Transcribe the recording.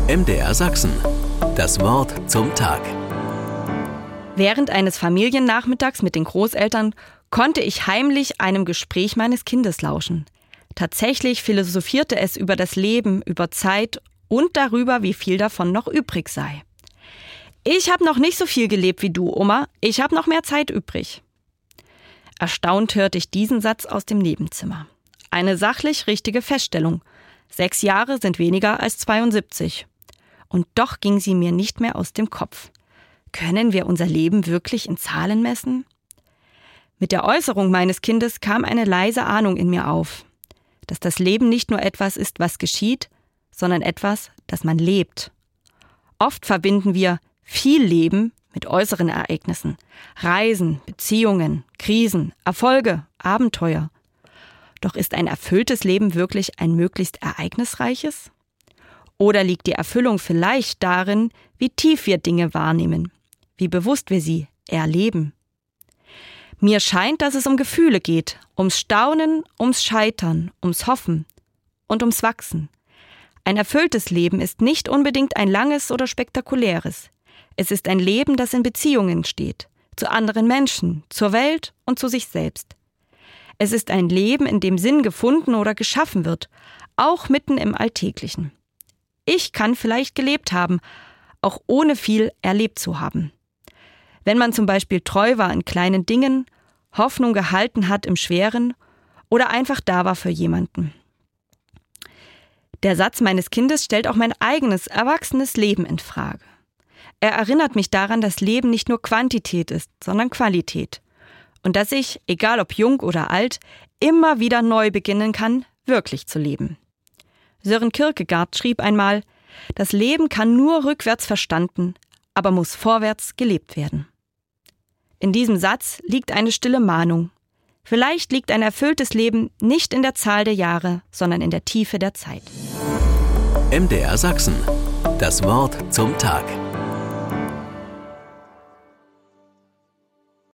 MDR Sachsen. Das Wort zum Tag. Während eines Familiennachmittags mit den Großeltern konnte ich heimlich einem Gespräch meines Kindes lauschen. Tatsächlich philosophierte es über das Leben, über Zeit und darüber, wie viel davon noch übrig sei. Ich habe noch nicht so viel gelebt wie du, Oma. Ich habe noch mehr Zeit übrig. Erstaunt hörte ich diesen Satz aus dem Nebenzimmer. Eine sachlich richtige Feststellung. 6 Jahre sind weniger als 72. Und doch ging sie mir nicht mehr aus dem Kopf. Können wir unser Leben wirklich in Zahlen messen? Mit der Äußerung meines Kindes kam eine leise Ahnung in mir auf, dass das Leben nicht nur etwas ist, was geschieht, sondern etwas, das man lebt. Oft verbinden wir viel Leben mit äußeren Ereignissen, Reisen, Beziehungen, Krisen, Erfolge, Abenteuer. Doch ist ein erfülltes Leben wirklich ein möglichst ereignisreiches? Oder liegt die Erfüllung vielleicht darin, wie tief wir Dinge wahrnehmen, wie bewusst wir sie erleben? Mir scheint, dass es um Gefühle geht, ums Staunen, ums Scheitern, ums Hoffen und ums Wachsen. Ein erfülltes Leben ist nicht unbedingt ein langes oder spektakuläres. Es ist ein Leben, das in Beziehungen steht, zu anderen Menschen, zur Welt und zu sich selbst. Es ist ein Leben, in dem Sinn gefunden oder geschaffen wird, auch mitten im Alltäglichen. Ich kann vielleicht gelebt haben, auch ohne viel erlebt zu haben. Wenn man zum Beispiel treu war in kleinen Dingen, Hoffnung gehalten hat im Schweren oder einfach da war für jemanden. Der Satz meines Kindes stellt auch mein eigenes, erwachsenes Leben in Frage. Er erinnert mich daran, dass Leben nicht nur Quantität ist, sondern Qualität. Und dass ich, egal ob jung oder alt, immer wieder neu beginnen kann, wirklich zu leben. Søren Kierkegaard schrieb einmal, das Leben kann nur rückwärts verstanden, aber muss vorwärts gelebt werden. In diesem Satz liegt eine stille Mahnung. Vielleicht liegt ein erfülltes Leben nicht in der Zahl der Jahre, sondern in der Tiefe der Zeit. MDR Sachsen. Das Wort zum Tag.